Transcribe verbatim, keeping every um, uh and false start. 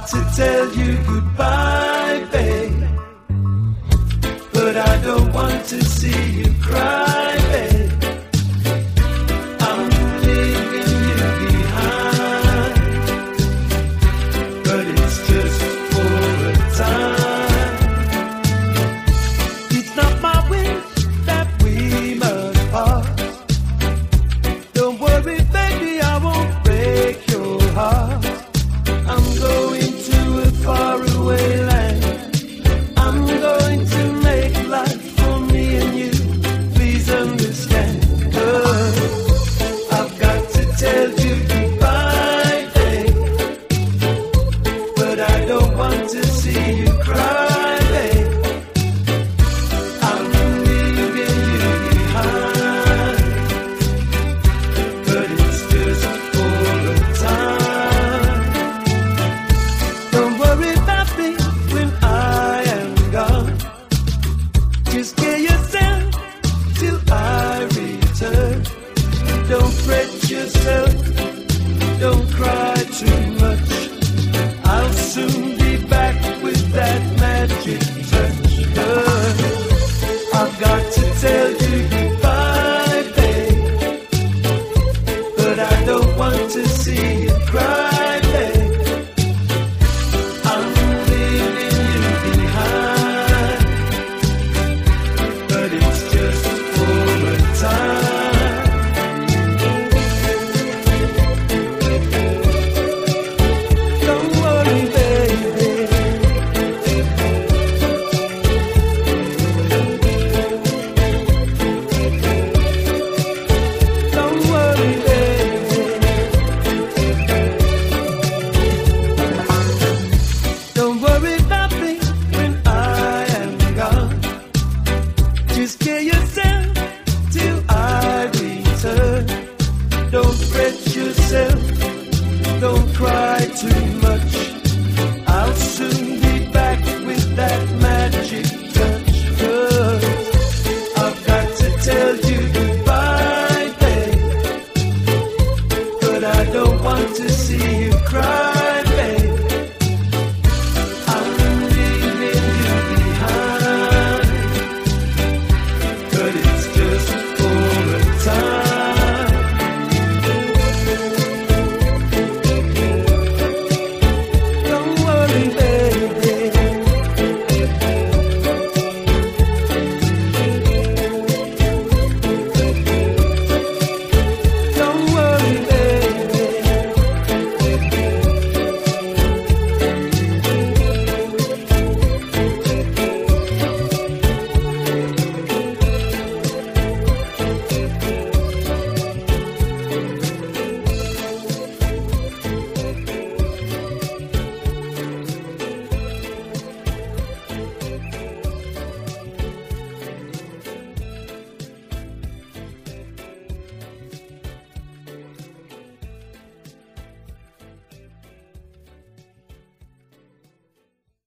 to tell you goodbye, babe, but I don't want to see you cry, babe. I'm leaving you behind, but it's just for a time. It's not my wish that we must part. Don't worry, baby, I won't break your heart. I'm going to a faraway land. I'm going to make life for me and you. Please understand. Oh, I've got to tell you goodbye, babe, but I don't want to see you cry.